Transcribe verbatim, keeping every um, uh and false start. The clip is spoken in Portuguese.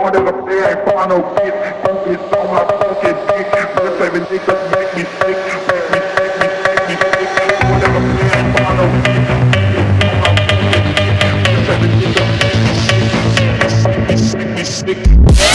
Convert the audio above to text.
nigga play ain't find no peace. Focus on my fucking beat. First every nigga make me sick, make me, make me, make me sick. One nigga play ain't find no peace. First every nigga make me sick, make me, make me sick.